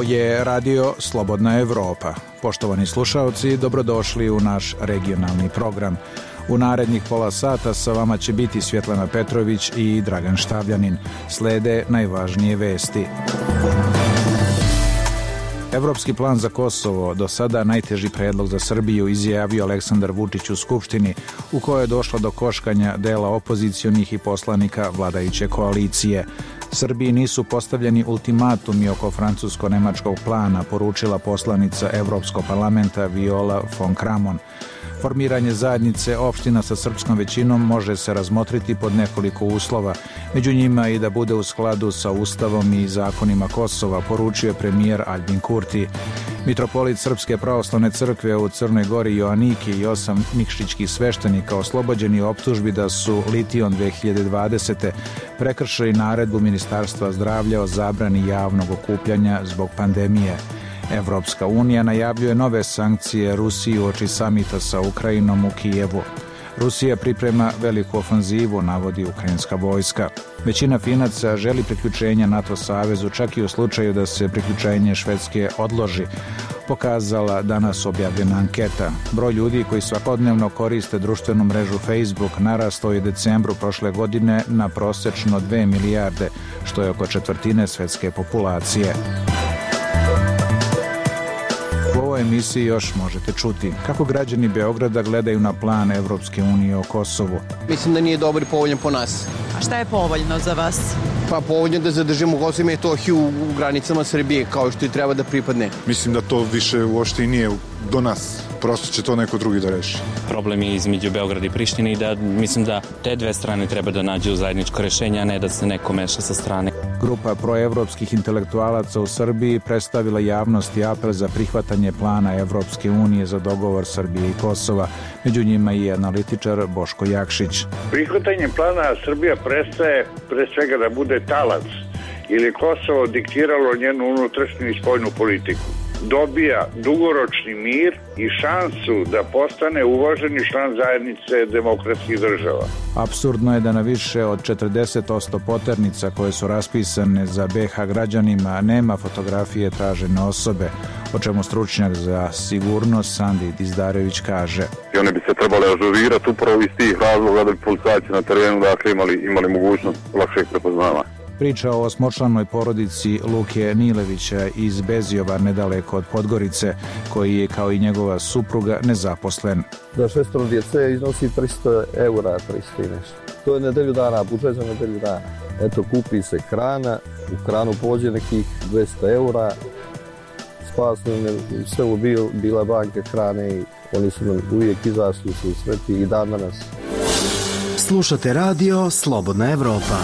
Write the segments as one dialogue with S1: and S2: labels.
S1: je radio Slobodna Evropa. Poštovani slušaoci, dobrodošli u naš regionalni program. U narednih pola sata sa vama će biti Svjetlana Petrović i Dragan Štavljanin. Slede najvažnije vesti. Evropski plan za Kosovo, do sada najteži predlog za Srbiju, izjavio Aleksandar Vučić u Skupštini, u kojoj je došlo do koškanja dela opozicionih i poslanika vladajuće koalicije. Srbiji nisu postavljeni ultimatumi oko francusko-nemačkog plana, poručila poslanica Evropskog parlamenta Viola von Kramon. Formiranje zajednice opština sa srpskom većinom može se razmotriti pod nekoliko uslova, među njima i da bude u skladu sa Ustavom i zakonima Kosova, poručio je premijer Aljbin Kurti. Mitropolit Srpske pravoslavne crkve u Crnoj Gori Joaniki i 8 nikšićkih sveštenika oslobođeni optužbi da su Litijom 2020. prekršili naredbu Ministarstva zdravlja o zabrani javnog okupljanja zbog pandemije. Evropska unija najavljuje nove sankcije Rusiji uoči samita sa Ukrajinom u Kijevu. Rusija priprema veliku ofanzivu, navodi ukrajinska vojska. Većina Finaca želi priključenje NATO savezu, čak i u slučaju da se priključenje Švedske odloži, pokazala danas objavljena anketa. Broj ljudi koji svakodnevno koriste društvenu mrežu Facebook narastao je u decembru prošle godine na prosečno 2 milijarde, što je oko četvrtine svetske populacije. U ovoj emisiji još možete čuti kako građani Beograda gledaju na plan Evropske unije o Kosovu.
S2: Mislim da nije dobar i povoljan po nas.
S3: A šta je povoljno za vas?
S2: Pa povoljno da zadržimo Kosovo i Metohiju u granicama Srbije kao što i treba da pripadne.
S4: Mislim da to više uopšte i nije do nas. Prosto će to neko drugi da reši.
S5: Problem je između Beograda i Prištine i da mislim da te dve strane treba da nađu zajedničko rešenje, a ne da se neko meša sa strane.
S1: Grupa proevropskih intelektualaca u Srbiji predstavila javnosti apel za prihvatanje plana Evropske unije za dogovor Srbije i Kosova. Među njima i analitičar Boško Jakšić.
S6: Prihvatanjem plana Srbija prestaje pre svega da bude talac ili Kosovo diktiralo njenu unutrašnju i spoljnu politiku. Dobija dugoročni mir i šansu da postane uvaženi član zajednice demokratskih država.
S1: Apsurdno je da na više od 40% poternica koje su raspisane za BiH građanima nema fotografije tražene osobe, o čemu stručnjak za sigurnost Sandi Dizdarević kaže.
S7: I one bi se trebale ažurirati upravo iz tih razloga da bi policajci na terenu imali mogućnost lakšeg prepoznavanja.
S1: Priča o osmočlanoj porodici Luke Nilevića iz Bezijova, nedaleko od Podgorice, koji je kao i njegova supruga nezaposlen.
S8: Za 6 djece iznosi 300 eura, 300 i nešto. To je nedelju dana, budžet za nedelju dana. Eto, kupi se hrana, u kranu pođe nekih 200 eura, spasno sve u bila banka hrane i oni su nam uvijek izašli su sveti i dan danas.
S9: Slušate radio Slobodna Evropa.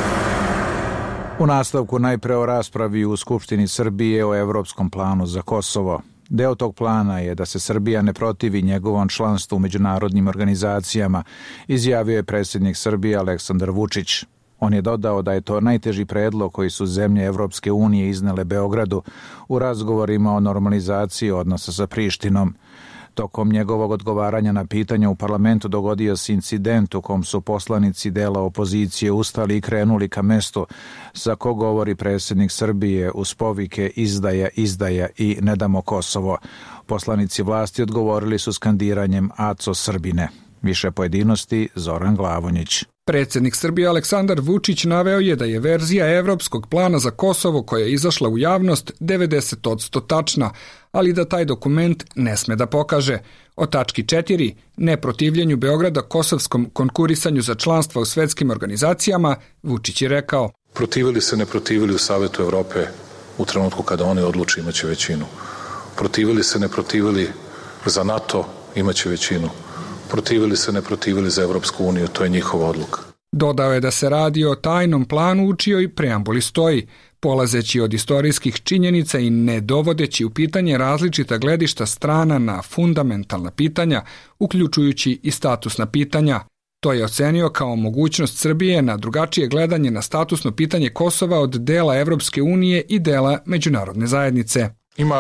S1: U nastavku najpre o raspravi u Skupštini Srbije o Evropskom planu za Kosovo. Deo tog plana je da se Srbija ne protivi njegovom članstvu u međunarodnim organizacijama, izjavio je predsjednik Srbije Aleksandar Vučić. On je dodao da je to najteži predlog koji su zemlje Evropske unije iznele Beogradu u razgovorima o normalizaciji odnosa sa Prištinom. Tokom njegovog odgovaranja na pitanja u parlamentu dogodio se incident u kom su poslanici dela opozicije ustali i krenuli ka mestu za ko govori predsjednik Srbije uz povike izdaja, izdaja i ne damo Kosovo. Poslanici vlasti odgovorili su skandiranjem Aco Srbine. Više pojedinosti Zoran Glavonjić.
S10: Predsjednik Srbije Aleksandar Vučić naveo je da je verzija Evropskog plana za Kosovo koja je izašla u javnost 90% tačna, ali da taj dokument ne sme da pokaže. O tački 4, neprotivljenju Beograda kosovskom konkurisanju za članstva u svetskim organizacijama, Vučić je rekao:
S11: Protivili se, ne protivili u Savetu Evrope u trenutku kada oni odluče imaće većinu. Protivili se, ne protivili za NATO imaće većinu. Protivili se, ne protivili za Evropsku uniju, to je njihova odluka.
S10: Dodao je da se radi o tajnom planu u čijoj preambuli stoji, polazeći od istorijskih činjenica i ne dovodeći u pitanje različita gledišta strana na fundamentalna pitanja, uključujući i statusna pitanja. To je ocenio kao mogućnost Srbije na drugačije gledanje na statusno pitanje Kosova od dela Evropske unije i dela međunarodne zajednice.
S11: Ima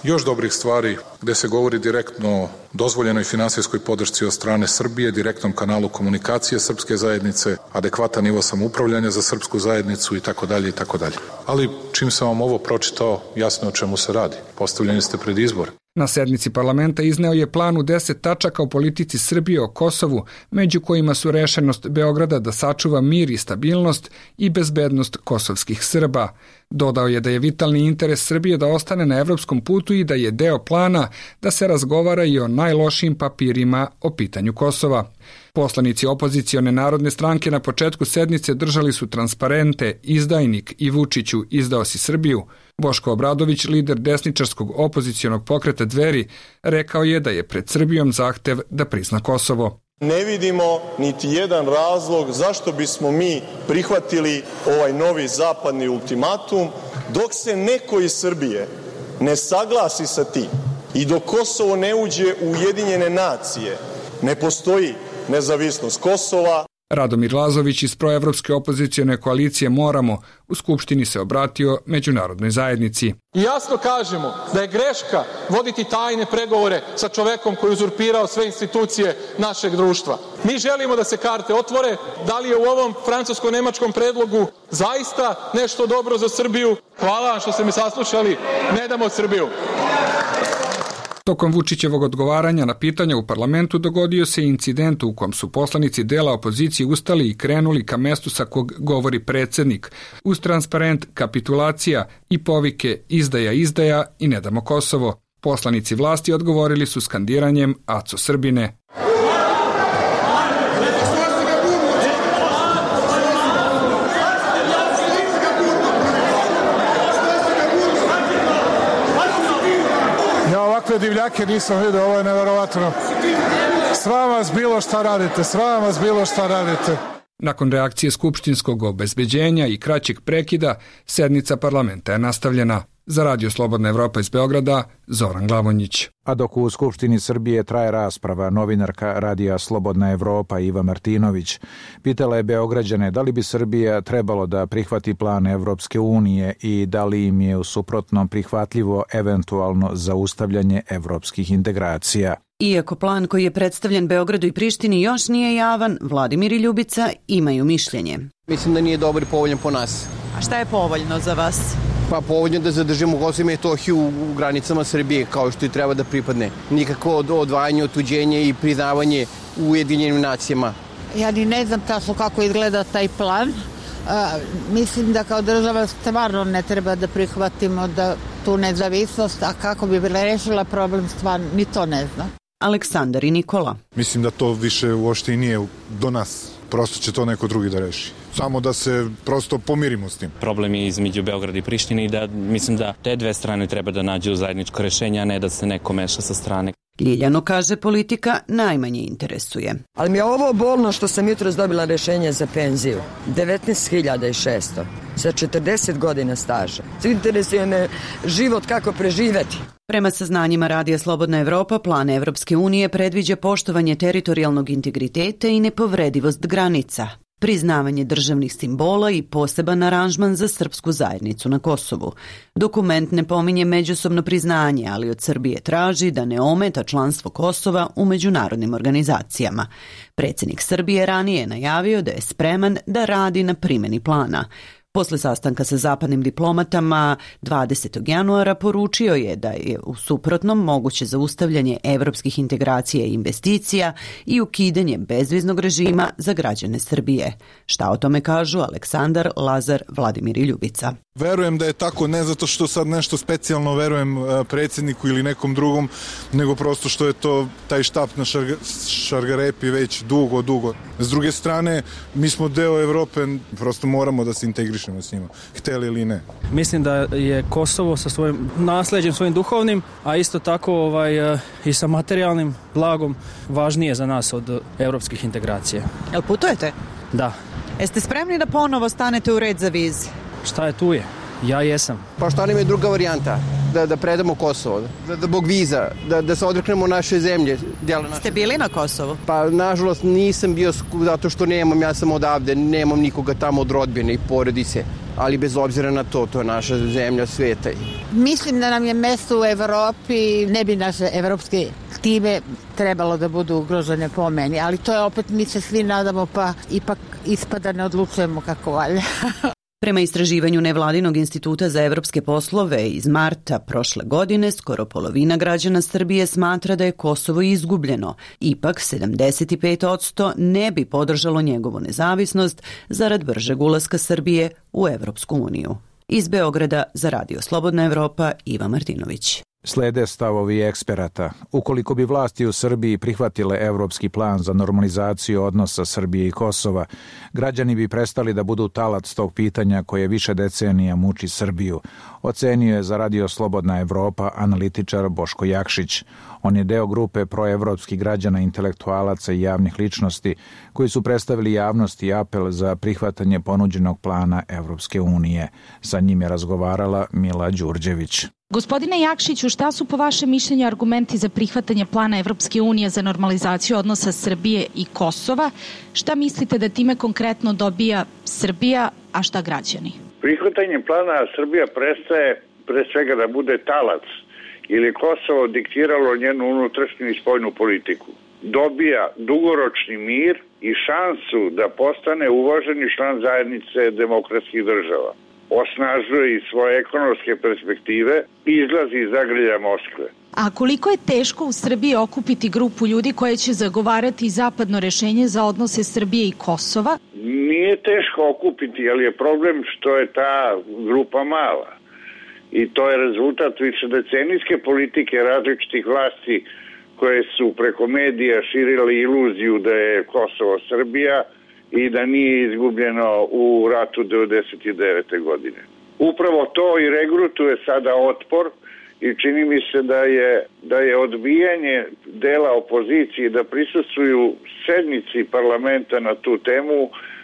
S11: još dobrih stvari gde se govori direktno o dozvoljenoj finansijskoj podršci od strane Srbije, direktnom kanalu komunikacije srpske zajednice, adekvatan nivo samoupravljanja za srpsku zajednicu itd. itd. Ali čim sam vam ovo pročitao, jasno o čemu se radi. Postavljeni ste pred izbor.
S10: Na sednici parlamenta izneo je plan u 10 tačaka o politici Srbije o Kosovu, među kojima su rešenost Beograda da sačuva mir i stabilnost i bezbednost kosovskih Srba. Dodao je da je vitalni interes Srbije da ostane na evropskom putu i da je deo plana da se razgovara i o najlošijim papirima o pitanju Kosova. Poslanici opozicione narodne stranke na početku sednice držali su transparente "Izdajnik" i "Vučiću, izdao si Srbiju". Boško Obradović, lider desničarskog opozicionog pokreta Dveri, rekao je da je pred Srbijom zahtev da prizna Kosovo.
S12: Ne vidimo niti jedan razlog zašto bismo mi prihvatili ovaj novi zapadni ultimatum dok se neko iz Srbije ne saglasi sa tim i dok Kosovo ne uđe u Ujedinjene nacije. Ne postoji nezavisnost Kosova.
S10: Radomir Lazović iz proevropske opozicione koalicije Moramo u Skupštini se obratio međunarodnoj zajednici.
S13: I jasno kažemo da je greška voditi tajne pregovore sa čovekom koji je uzurpirao sve institucije našeg društva. Mi želimo da se karte otvore. Da li je u ovom francusko-nemačkom predlogu zaista nešto dobro za Srbiju? Hvala vam što ste me saslušali. Ne damo Srbiju.
S10: Tokom Vučićevog odgovaranja na pitanja u parlamentu dogodio se incident u kom su poslanici dela opozicije ustali i krenuli ka mestu sa kog govori predsednik, uz transparent "Kapitulacija" i povike "Izdaja, izdaja" i "Ne damo Kosovo". Poslanici vlasti odgovorili su skandiranjem "Aco Srbine".
S14: Ovakve divljake nisam vidio, ovo je neverovatno. Sram vas bilo šta radite, sram vas bilo šta radite.
S10: Nakon reakcije skupštinskog obezbeđenja i kraćeg prekida, sednica parlamenta je nastavljena. Za Radio Slobodna Evropa iz Beograda, Zoran Glavonjić.
S1: A dok u Skupštini Srbije traje rasprava, novinarka Radija Slobodna Evropa Iva Martinović pitala je Beograđane da li bi Srbija trebalo da prihvati plan Evropske unije i da li im je u suprotnom prihvatljivo eventualno zaustavljanje evropskih integracija.
S3: Iako plan koji je predstavljen Beogradu i Prištini još nije javan, Vladimir i Ljubica imaju mišljenje.
S2: Mislim da nije dobar i povoljan po nas.
S3: A šta je povoljno za vas?
S2: Pa povoljno da zadržimo Kosovo i Metohiju u granicama Srbije kao što i treba da pripadne. Nikako odvajanje, otuđenje i priznavanje u Ujedinjenim nacijama.
S15: Ja ni ne znam tačno kako izgleda taj plan. Mislim da kao država stvarno ne treba da prihvatimo da tu nezavisnost, a kako bi rešila problem stvarno, ni to ne znam.
S3: Aleksandar i Nikola.
S4: Mislim da to više uopšte i nije do nas. Prosto će to neko drugi da reši. Samo da se prosto pomirimo s tim.
S5: Problem je između Beograda i Prištine i da mislim da te dve strane treba da nađu zajedničko rešenje, a ne da se neko meša sa strane.
S3: Ljiljano kaže politika najmanje interesuje.
S16: Ali mi je ovo bolno što sam jutros dobila rešenje za penziju. 19.600 za 40 godina staža. Interesuje me život kako preživeti.
S3: Prema saznanjima Radija Slobodna Evropa, plan Evropske unije predviđa poštovanje teritorijalnog integriteta i nepovredivost granica, priznavanje državnih simbola i poseban aranžman za srpsku zajednicu na Kosovu. Dokument ne pominje međusobno priznanje, ali od Srbije traži da ne ometa članstvo Kosova u međunarodnim organizacijama. Predsjednik Srbije ranije je najavio da je spreman da radi na primjeni plana. Posle sastanka sa zapadnim diplomatama 20. januara poručio je da je u suprotnom moguće zaustavljanje evropskih integracija i investicija i ukidanje bezviznog režima za građane Srbije. Šta o tome kažu Aleksandar, Lazar, Vladimir i Ljubica?
S4: Verujem da je tako ne zato što sad nešto specijalno verujem predsjedniku ili nekom drugom, nego prosto što je to taj štap na šargarepi već dugo. S druge strane, mi smo deo Evrope, prosto moramo da se integrišemo s njima, hteli ili ne.
S17: Mislim da je Kosovo sa svojim nasleđem, svojim duhovnim, a isto tako i sa materijalnim blagom važnije za nas od evropskih integracija.
S3: Jel putujete?
S17: Da.
S3: Jeste spremni da ponovo stanete u red za vize?
S17: Šta je tu je? Ja jesam.
S2: Pa šta nam je druga varijanta? Da predamo Kosovo, da bog viza, da se odreknemo naše zemlje.
S3: Ste bili na Kosovu?
S2: Pa nažalost nisam bio zato što ja sam odavde, nemam nikoga tamo od rodbine i porodice. ali bez obzira na to, to je naša zemlja sveta.
S15: Mislim da nam je mesto u Evropi, ne bi naše evropske time trebalo da budu ugrožene po meni, ali to je opet, mi se svi nadamo, pa ipak ispada ne odlučujemo kako valja.
S3: Prema istraživanju Nevladinog instituta za evropske poslove iz marta prošle godine, skoro polovina građana Srbije smatra da je Kosovo izgubljeno. Ipak 75% ne bi podržalo njegovu nezavisnost zarad bržeg ulaska Srbije u Evropsku uniju. Iz Beograda za Radio Slobodna Evropa, Iva Martinović.
S1: Slede stavovi eksperata. Ukoliko bi vlasti u Srbiji prihvatile evropski plan za normalizaciju odnosa Srbije i Kosova, građani bi prestali da budu talac tog pitanja koje više decenija muči Srbiju, ocenio je za Radio Slobodna Evropa analitičar Boško Jakšić. On je deo grupe proevropskih građana, intelektualaca i javnih ličnosti koji su predstavili javnosti apel za prihvatanje ponuđenog plana Evropske unije. Sa njim je razgovarala Mila Đurđević.
S18: Gospodine Jakšiću, šta su po vašem mišljenju argumenti za prihvatanje plana Evropske unije za normalizaciju odnosa Srbije i Kosova? Šta mislite da time konkretno dobija Srbija, a šta građani?
S6: Prihvatanje plana Srbija prestaje pre svega da bude talac ili Kosovo diktiralo njenu unutrašnju i spoljnu politiku. Dobija dugoročni mir i šansu da postane uvaženi član zajednice demokratskih država. Osnažuje i svoje ekonomske perspektive i izlazi iz zagrlja Moskve.
S18: A koliko je teško u Srbiji okupiti grupu ljudi koje će zagovarati zapadno rešenje za odnose Srbije i Kosova?
S6: Nije teško okupiti, ali je problem što je ta grupa mala. I to je rezultat višedecenijske politike različitih vlasti koje su preko medija širile iluziju da je Kosovo Srbija i da nije izgubljeno u ratu 1999. godine. Upravo to i regrutuje sada otpor i čini mi se da je odbijanje dela opozicije da prisustvuju sednici parlamenta na tu temu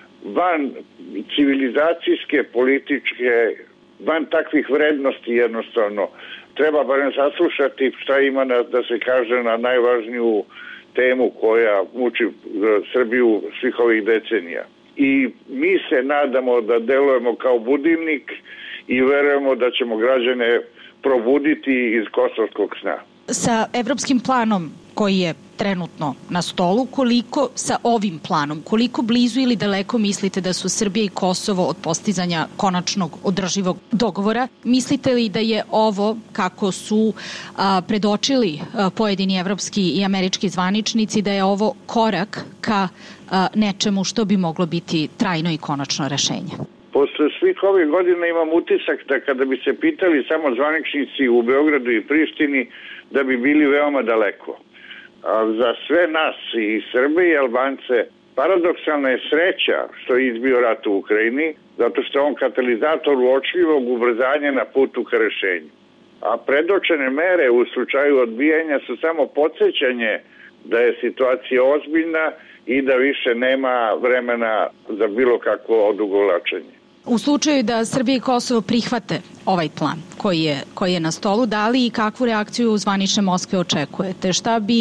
S6: van civilizacijske, političke, van takvih vrednosti jednostavno. Treba barem saslušati šta ima da se kaže na najvažniju temu koja muči Srbiju svih ovih decenija. I mi se nadamo da delujemo kao budilnik i verujemo da ćemo građane probuditi iz kosovskog sna.
S18: Sa evropskim planom koji je trenutno na stolu, koliko sa ovim planom, koliko blizu ili daleko mislite da su Srbija i Kosovo od postizanja konačnog održivog dogovora? Mislite li da je ovo, kako su predočili pojedini evropski i američki zvaničnici, da je ovo korak ka nečemu što bi moglo biti trajno i konačno rešenje?
S6: Posle svih ovih godina imam utisak da kada bi se pitali samo zvaničnici u Beogradu i Prištini, da bi bili veoma daleko. A za sve nas i Srbe i Albance paradoksalna je sreća što je izbio rat u Ukrajini, zato što je on katalizator uočljivog ubrzanja na putu ka rešenju. A predočene mere u slučaju odbijanja su samo podsjećanje da je situacija ozbiljna i da više nema vremena za bilo kakvo odugovlačenje.
S18: U slučaju da Srbija i Kosovo prihvate ovaj plan koji je na stolu, da li i kakvu reakciju zvanične Moskve očekujete? Šta bi,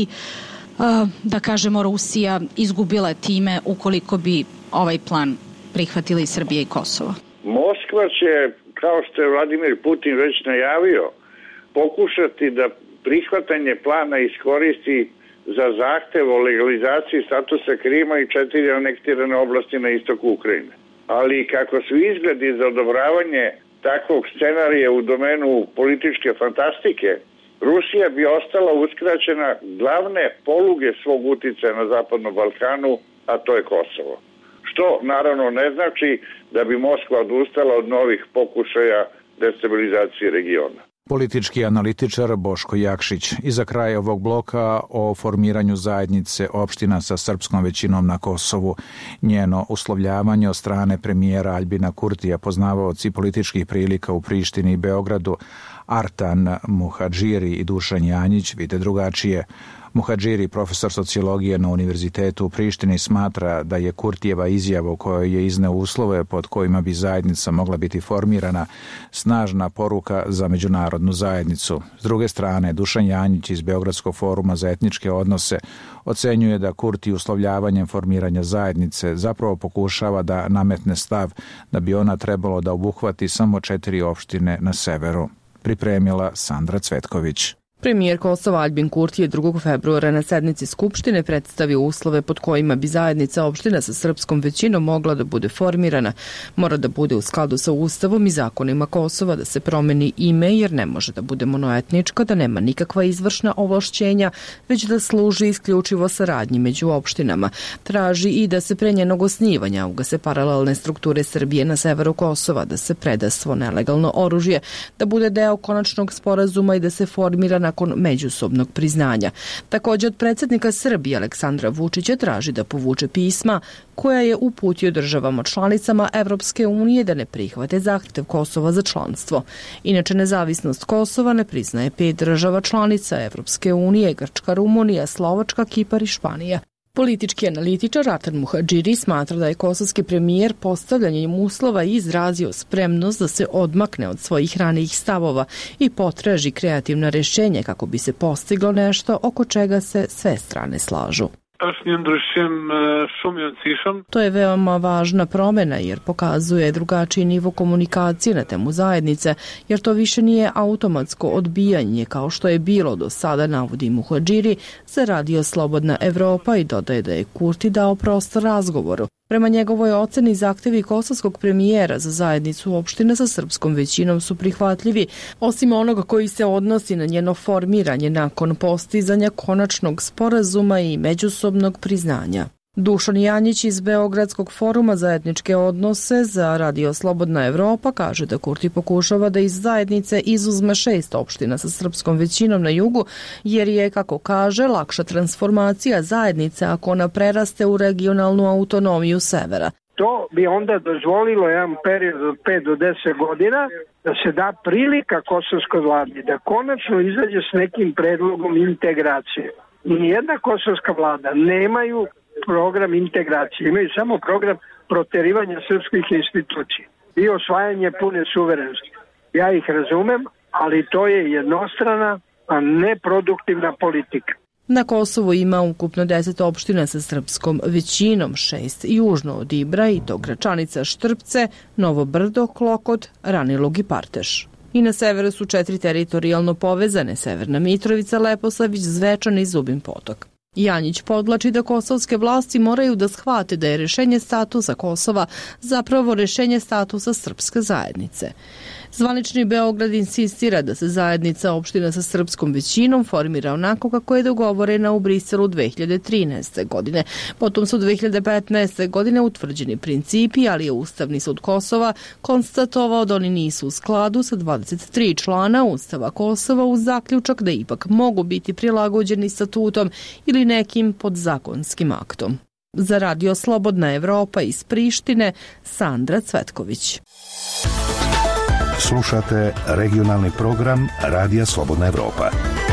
S18: da kažemo, Rusija izgubila time ukoliko bi ovaj plan prihvatili Srbija i Kosovo?
S6: Moskva će, kao što je Vladimir Putin već najavio, pokušati da prihvatanje plana iskoristi za zahtev o legalizaciji statusa Krima i 4 anektirane oblasti na istoku Ukrajine. Ali kako su izgledi za odobravanje takvog scenarija u domenu političke fantastike, Rusija bi ostala uskraćena glavne poluge svog uticaja na Zapadnom Balkanu, a to je Kosovo. Što naravno ne znači da bi Moskva odustala od novih pokušaja destabilizacije regiona.
S1: Politički analitičar Boško Jakšić. I za kraj ovog bloka o formiranju zajednice opština sa srpskom većinom na Kosovu. Njeno uslovljavanje od strane premijera Aljbina Kurtija, poznavaoci političkih prilika u Prištini i Beogradu, Artan Muhadžiri i Dušan Janjić vide drugačije. Muhadžiri, profesor sociologije na Univerzitetu u Prištini, smatra da je Kurtijeva izjava u kojoj je izneo uslove pod kojima bi zajednica mogla biti formirana snažna poruka za međunarodnu zajednicu. S druge strane, Dušan Janjić iz Beogradskog foruma za etničke odnose ocenjuje da Kurti uslovljavanjem formiranja zajednice zapravo pokušava da nametne stav da bi ona trebalo da obuhvati samo 4 opštine na severu. Pripremila Sandra Cvetković.
S19: Premijer Kosova Aljbin Kurti je 2. februara na sednici Skupštine predstavio uslove pod kojima bi zajednica opština sa srpskom većinom mogla da bude formirana. Mora da bude u skladu sa Ustavom i zakonima Kosova, da se promeni ime jer ne može da bude monoetnička, da nema nikakva izvršna ovlašćenja, već da služi isključivo saradnji među opštinama. Traži i da se pre njenog osnivanja ugase paralelne strukture Srbije na severu Kosova, da se preda svo nelegalno oružje, da bude deo konačnog sporazuma i da se formira nakon međusobnog priznanja. Također od predsjednika Srbije Aleksandra Vučića traži da povuče pisma koja je uputio državama članicama Evropske unije da ne prihvate zahtev Kosova za članstvo. Inače, nezavisnost Kosova ne priznaje 5 država članica Evropske unije: Grčka, Rumunija, Slovačka, Kipar i Španija. Politički analitičar Artan Muhadžiri smatra da je kosovski premijer postavljanjem uslova izrazio spremnost da se odmakne od svojih ranijih stavova i potraži kreativna rješenja kako bi se postiglo nešto oko čega se sve strane slažu. To je veoma važna promjena jer pokazuje drugačiji nivo komunikacije na temu zajednice, jer to više nije automatsko odbijanje kao što je bilo do sada, navodi Muhadžiri za Radio Slobodna Evropa i dodaje da je Kurti dao prostor razgovoru. Prema njegovoj oceni, zahtevi kosovskog premijera za zajednicu opština sa srpskom većinom su prihvatljivi, osim onoga koji se odnosi na njeno formiranje nakon postizanja konačnog sporazuma i međusobnog priznanja. Dušan Janjić iz Beogradskog foruma za etničke odnose za Radio Slobodna Evropa kaže da Kurti pokušava da iz zajednice izuzme 6 opština sa srpskom većinom na jugu, jer je, kako kaže, lakša transformacija zajednice ako ona preraste u regionalnu autonomiju severa.
S20: To bi onda dozvolilo jedan period od 5 do 10 godina da se da prilika kosovskoj vladi da konačno izađe s nekim predlogom integracije. Nijedna kosovska vlada nemaju program integracije, imaju samo program proterivanja srpskih institucija i osvajanje pune suverenosti. Ja ih razumem, ali to je jednostrana, a neproduktivna politika.
S19: Na Kosovu ima ukupno 10 opština sa srpskom većinom, 6 južno od Ibra i to Gračanica, Štrpce, Novo Brdo, Klokot, Ranilug i Parteš. I na severu su 4 teritorijalno povezane: Severna Mitrovica, Leposavić, Zvečan i Zubin Potok. Janjić podlači da kosovske vlasti moraju da shvate da je rješenje statusa Kosova zapravo rješenje statusa srpske zajednice. Zvanični Beograd insistira da se zajednica opština sa srpskom većinom formira onako kako je dogovorena u Briselu 2013. godine. Potom su 2015. godine utvrđeni principi, ali je Ustavni sud Kosova konstatovao da oni nisu u skladu sa 23 člana Ustava Kosova uz zaključak da ipak mogu biti prilagođeni statutom ili nekim podzakonskim aktom. Za Radio Slobodna Evropa iz Prištine, Sandra Cvetković.
S21: Slušate regionalni program Radija Slobodna Evropa.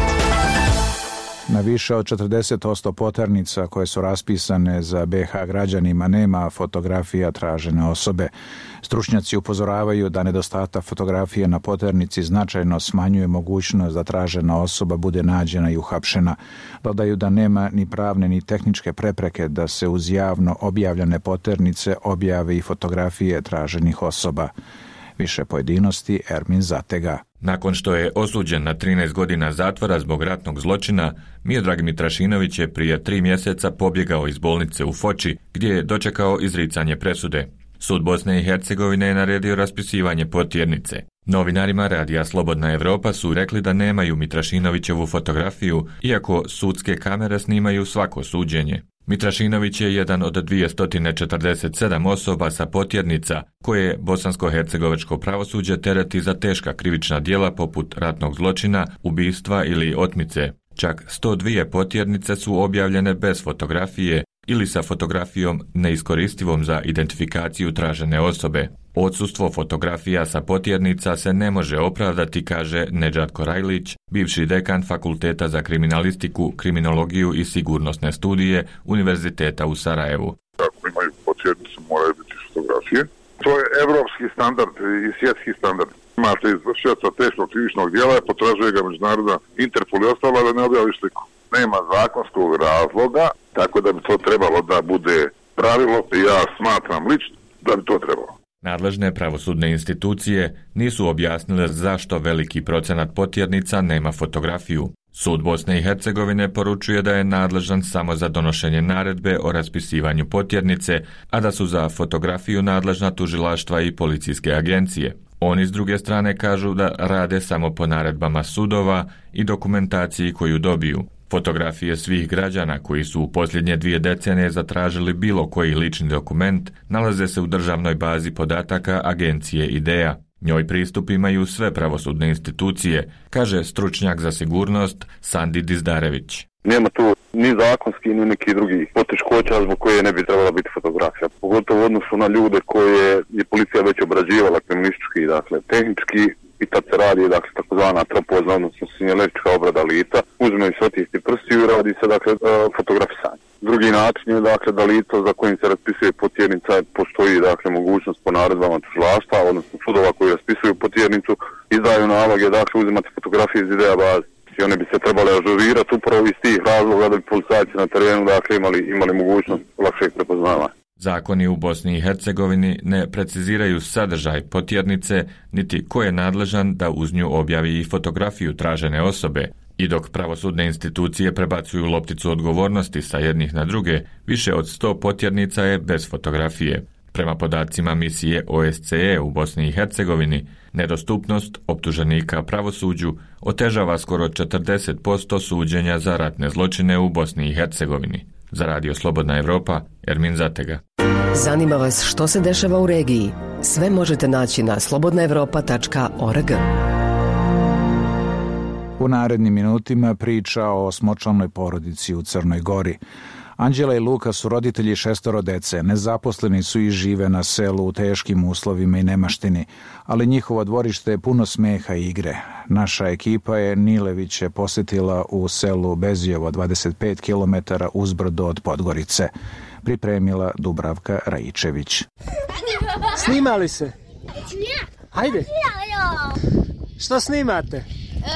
S1: Na više od 40% poternica koje su raspisane za BiH građanima nema fotografija tražene osobe. Stručnjaci upozoravaju da nedostatak fotografije na poternici značajno smanjuje mogućnost da tražena osoba bude nađena i uhapšena. Dodaju da nema ni pravne ni tehničke prepreke da se uz javno objavljene poternice objave i fotografije traženih osoba. Više pojedinosti Ermin Zatega.
S22: Nakon što je osuđen na 13 godina zatvora zbog ratnog zločina, Miodrag Mitrašinović je prije 3 mjeseca pobjegao iz bolnice u Foči, gdje je dočekao izricanje presude. Sud Bosne i Hercegovine je naredio raspisivanje potjernice. Novinarima Radija Slobodna Evropa su rekli da nemaju Mitrašinovićevu fotografiju, iako sudske kamere snimaju svako suđenje. Mitrašinović je jedan od 247 osoba sa potjernica koje bosansko-hercegovačko pravosuđe tereti za teška krivična djela poput ratnog zločina, ubistva ili otmice. Čak 102 potjernice su objavljene bez fotografije, ili sa fotografijom neiskoristivom za identifikaciju tražene osobe. Odsustvo fotografija sa potjernica se ne može opravdati, kaže Nedžad Korajlić, bivši dekan Fakulteta za kriminalistiku, kriminologiju i sigurnosne studije Univerziteta u Sarajevu.
S7: Ako imaju potjernicu, moraju biti fotografije. To je evropski standard i svjetski standard. Imate izvršioca teškog krivičnog djela, potražuje ga međunarodna Interpol i ostalo da ne objavi sliku. Nema zakonskog razloga, tako da bi to trebalo da bude pravilo i ja smatram lično da bi to trebalo.
S22: Nadležne pravosudne institucije nisu objasnile zašto veliki procenat potjernica nema fotografiju. Sud Bosne i Hercegovine poručuje da je nadležan samo za donošenje naredbe o raspisivanju potjernice, a da su za fotografiju nadležna tužilaštva i policijske agencije. Oni s druge strane kažu da rade samo po naredbama sudova i dokumentaciji koju dobiju. Fotografije svih građana koji su u posljednje 2 decenije zatražili bilo koji lični dokument nalaze se u državnoj bazi podataka agencije IDEA. Njoj pristup imaju sve pravosudne institucije, kaže stručnjak za sigurnost Sandi Dizdarević.
S8: Nema tu ni zakonski ni neki drugi poteškoća zbog koje ne bi trebala biti fotografija. Pogotovo u odnosu na ljude koje je policija već obrađivala kriminalistički, dakle tehnički, i tad se radi takozvana antropozna, odnosno sinjalistička obrada lica, uzmeju se otisci prstiju i radi se fotografisanje. Drugi način je da lice za kojim se raspisuje potjernica postoji mogućnost po naredbama tužilaštva, odnosno sudova koji raspisuju potjernicu, izdaju naloge uzimati fotografije iz IDEA baze. I one bi se trebale ažurirati upravo iz tih razloga da bi policajci na terenu imali mogućnost lakšeg prepoznavanja.
S22: Zakoni u Bosni i Hercegovini ne preciziraju sadržaj potjernice, niti ko je nadležan da uz nju objavi i fotografiju tražene osobe. I dok pravosudne institucije prebacuju lopticu odgovornosti sa jednih na druge, više od 100 potjernica je bez fotografije. Prema podacima misije OSCE u Bosni i Hercegovini, nedostupnost optuženika pravosuđu otežava skoro 40% suđenja za ratne zločine u Bosni i Hercegovini. Za Radio Slobodna Evropa, Ermin Zatega.
S23: Zanima vas što se dešava u regiji? Sve možete naći na slobodnaevropa.org.
S1: U narednim minutima priča o 8-članoj porodici u Crnoj Gori. Anđela i Luka su roditelji 6 dece, nezaposleni su i žive na selu u teškim uslovima i nemaštini, ali njihovo dvorište je puno smeha i igre. Naša ekipa je Nileviće posjetila u selu Bezijevo, 25 km uzbrdo od Podgorice. Pripremila Dubravka Rajičević.
S24: Snimali se? Hajde. Što snimate?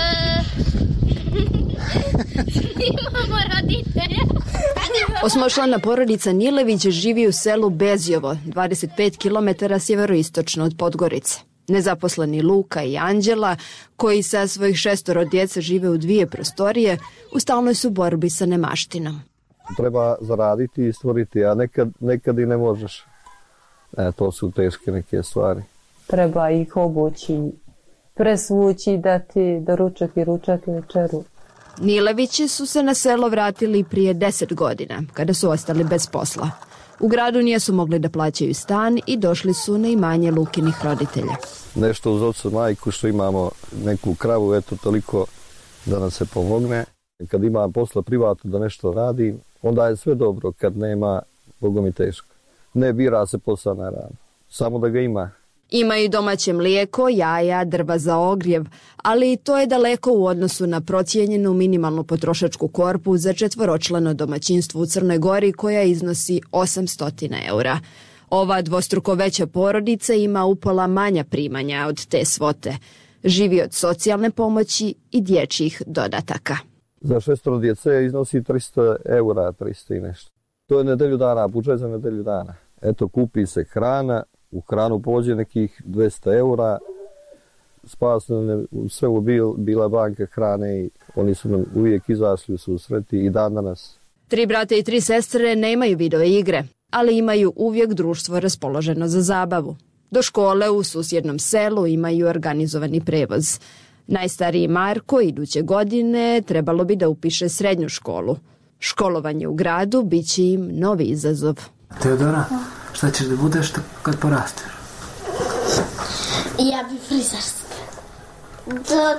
S25: Snimamo roditelja.
S26: 8-člana porodica Nilević živi u selu Bezijevo, 25 km sjeveroistočno od Podgorice. Nezaposleni Luka i Anđela, koji sa svojih 6 djece žive u 2 prostorije, u stalnoj su borbi sa nemaštinom.
S27: Treba zaraditi i stvoriti, a nekad i ne možeš. To su teške neke stvari.
S28: Treba ih obući, presvući, dati doručak i ručak i večeru.
S26: Nilevići su se na selo vratili prije 10 godina, kada su ostali bez posla. U gradu nisu mogli da plaćaju stan i došli su na imanje Lukinih roditelja.
S27: Nešto uz ocu majku što imamo neku kravu, eto toliko da nam se pomogne. Kad ima posla privatno da nešto radi, onda je sve dobro, kad nema, Bogom i teško. Ne bira se posao na ranu, samo da ga ima.
S26: Ima i domaće mlijeko, jaja, drva za ogrjev, ali to je daleko u odnosu na procijenjenu minimalnu potrošačku korpu za 4-člano domaćinstvo u Crnoj Gori koja iznosi 800 eura. Ova dvostruko veća porodica ima upola manja primanja od te svote. Živi od socijalne pomoći i dječjih dodataka.
S27: Za 6 djece iznosi 300 eura, 300 i nešto. To je nedelju dana, budžet za nedelju dana. Eto, kupi se hrana, u hranu pođe nekih 200 eura, spasno sve bila banka hrane i oni su nam uvijek izašli u susreti i dan danas.
S26: 3 brata i 3 sestre nemaju video igre, ali imaju uvijek društvo raspoloženo za zabavu. Do škole u susjednom selu imaju organizovani prevoz. Najstariji Marko iduće godine trebalo bi da upiše srednju školu. Školovanje u gradu bit će im novi izazov.
S24: Teodora, šta ćeš da budeš kad porasteš?
S25: Ja bi frizerska.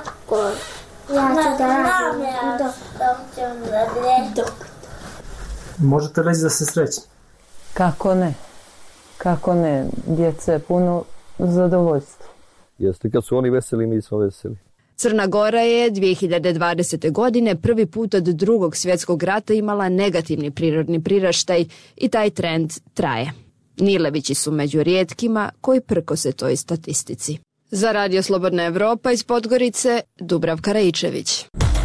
S25: Doktor. Ja ću da radim doktor.
S24: Možete reći da ste srećni?
S28: Kako ne? Kako ne? Djeca je puno zadovoljstva.
S27: Jeste, kad su oni veseli, mi smo veseli.
S26: Crna Gora je 2020. godine prvi put od Drugog svjetskog rata imala negativni prirodni priraštaj i taj trend traje. Nilevići su među rijetkima koji prkose toj statistici. Za Radio Slobodna Evropa iz Podgorice, Dubravka Rajičević.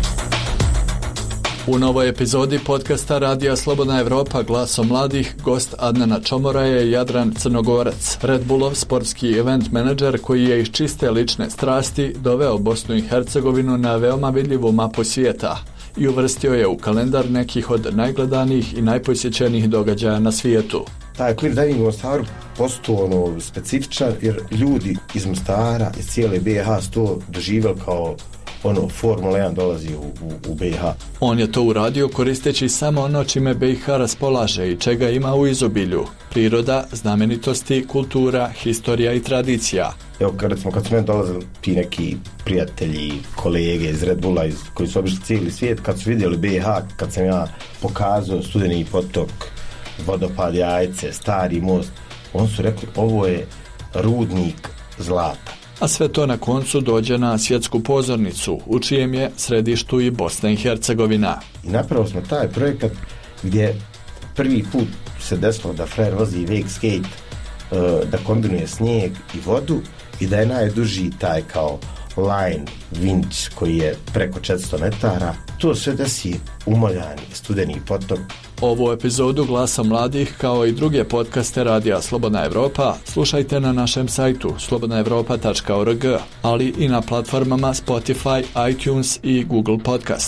S5: U novoj epizodi podcasta Radija Slobodna Evropa Glasom mladih gost Adnana Čomora je Jadran Crnogorac, Red Bullov sportski event menadžer koji je iz čiste lične strasti doveo Bosnu i Hercegovinu na veoma vidljivu mapu svijeta i uvrstio je u kalendar nekih od najgledanijih i najposjećenijih događaja na svijetu.
S9: Taj clear diving u Mostaru postao specifičan jer ljudi iz Mostara, iz cijele BiH su to doživjeli kao Formula 1 dolazi u BiH.
S5: On je to uradio koristeći samo ono čime BiH raspolaže i čega ima u izobilju. Priroda, znamenitosti, kultura, historija i tradicija.
S9: Evo, kad su meni dolazili ti neki prijatelji, kolege iz Red Bulla koji su obišli cijeli svijet, kad su vidjeli BiH, kad sam ja pokazao Studeni potok, vodopad Jajce, Stari most, oni su rekli ovo je rudnik zlata.
S5: A sve to na koncu dođe na svjetsku pozornicu, u čijem je središtu i Bosna i Hercegovina.
S9: I napravili smo taj projekat gdje prvi put se desilo da frajer vozi wake skate, da kombinuje snijeg i vodu i da je najduži taj kao line vinč koji je preko 400 metara. To sve desi umoljani Studeni potok.
S5: Ovu epizodu Glasa mladih kao i druge podcaste Radija Slobodna Evropa slušajte na našem sajtu slobodnaevropa.org, ali i na platformama Spotify, iTunes i Google Podcast.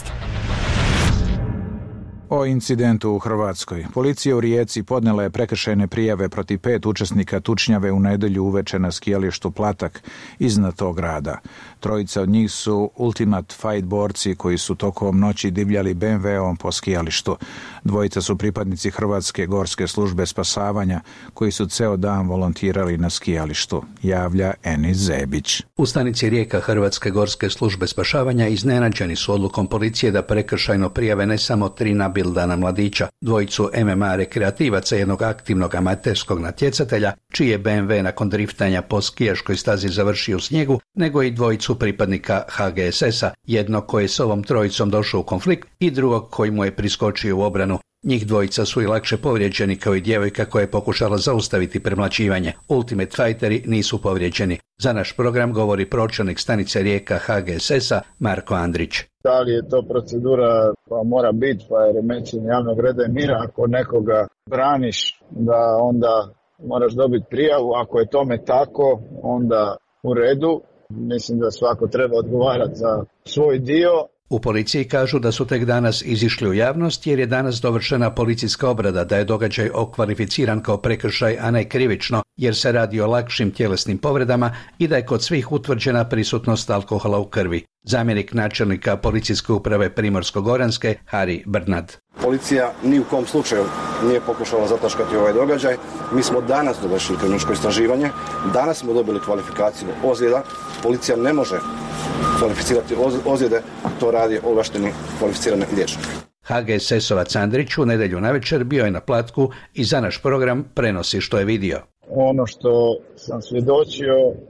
S1: O incidentu u Hrvatskoj. Policija u Rijeci podnela je prekršajne prijave protiv 5 učesnika tučnjave u nedjelju uveče na skijalištu Platak iznad tog grada. Trojica od njih su Ultimate Fight borci koji su tokom noći divljali BMW-om po skijalištu. Dvojica su pripadnici Hrvatske gorske službe spasavanja koji su ceo dan volontirali na skijalištu, javlja Enis Zebić.
S10: U stanici Rijeka Hrvatske gorske službe spašavanja iznenađeni su odlukom policije da prekršajno prijave ne samo 3 nabildana mladića, dvojicu MMA rekreativaca, jednog aktivnog amaterskog natjecatelja, čiji je BMW nakon driftanja po skijaškoj stazi završio u snijegu, nego i dvojicu pripadnika HGSS-a, jednog koji je s ovom trojicom došao u konflikt i drugog koji mu je priskočio u obranu. Njih dvojica su i lakše povrijeđeni kao i djevojka koja je pokušala zaustaviti premlaćivanje. Ultimate Fighteri nisu povrijeđeni. Za naš program govori pročelnik stanice Rijeka HGSS-a Marko Andrić.
S11: Da li je to procedura koja mora biti, pa je remećenje javnog reda i mira. Ako nekoga braniš, da onda moraš dobiti prijavu. Ako je tome tako, onda u redu. Mislim da svako treba odgovarati za svoj dio.
S10: U policiji kažu da su tek danas izišli u javnost jer je danas dovršena policijska obrada, da je događaj okvalificiran kao prekršaj, a ne krivično, jer se radi o lakšim tjelesnim povredama i da je kod svih utvrđena prisutnost alkohola u krvi. Zamjenik načelnika policijske uprave Primorsko-goranske Hari Brnad.
S12: Policija ni u kom slučaju nije pokušala zataškati ovaj događaj. Mi smo danas dovršili kriminalističko istraživanje, danas smo dobili kvalifikaciju ozljeda. Policija ne može kvalificirati ozljede, to radi ovlašteni kvalificirani liječnik.
S10: HGSS-ovac Andrić u nedjelju navečer bio je na Platku i za naš program prenosi što je vidio.
S11: Ono što sam svjedočio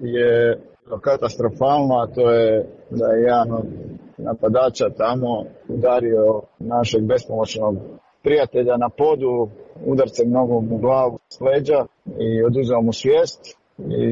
S11: je katastrofalno, a to je da je jedan od napadača tamo udario našeg bespomoćnog prijatelja na podu, udarcem nogom u glavu s leđa i oduzeo mu svijest i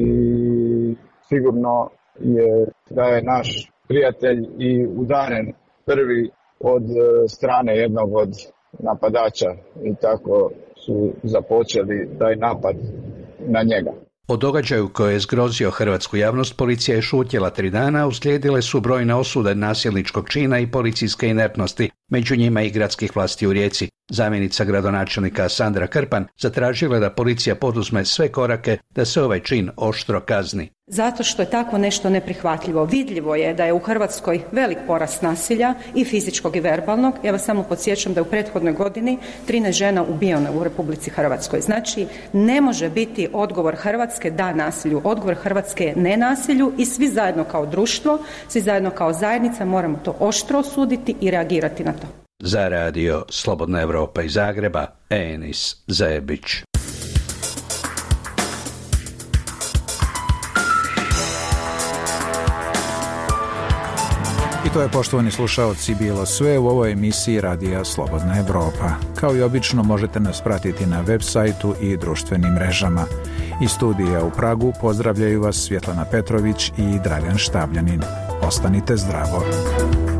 S11: sigurno je da je naš prijatelj i udaren prvi od strane jednog od napadača i tako su započeli taj napad na njega.
S10: O događaju koji je zgrozio hrvatsku javnost policija je šutjela 3 dana, uslijedile su brojne osude nasilničkog čina i policijske inertnosti, među njima i gradskih vlasti u Rijeci. Zamjenica gradonačelnika Sandra Krpan zatražila da policija poduzme sve korake da se ovaj čin oštro kazni.
S13: Zato što je tako nešto neprihvatljivo. Vidljivo je da je u Hrvatskoj velik porast nasilja i fizičkog i verbalnog. Ja vas samo podsjećam da je u prethodnoj godini 13 žena ubijeno u Republici Hrvatskoj. Znači, ne može biti odgovor Hrvatske da nasilju. Odgovor Hrvatske je ne nasilju i svi zajedno kao društvo, svi zajedno kao zajednica moramo to oštro osuditi i reagirati na to.
S10: Za radio Slobodna Evropa iz Zagreba, Enis Zebić.
S1: I to je, poštovani slušaoci, bilo sve u ovoj emisiji Radija Slobodna Evropa. Kao i obično možete nas pratiti na web sajtu i društvenim mrežama. Iz studija u Pragu pozdravljaju vas Svjetlana Petrović i Dragan Štabljanin. Ostanite zdravo.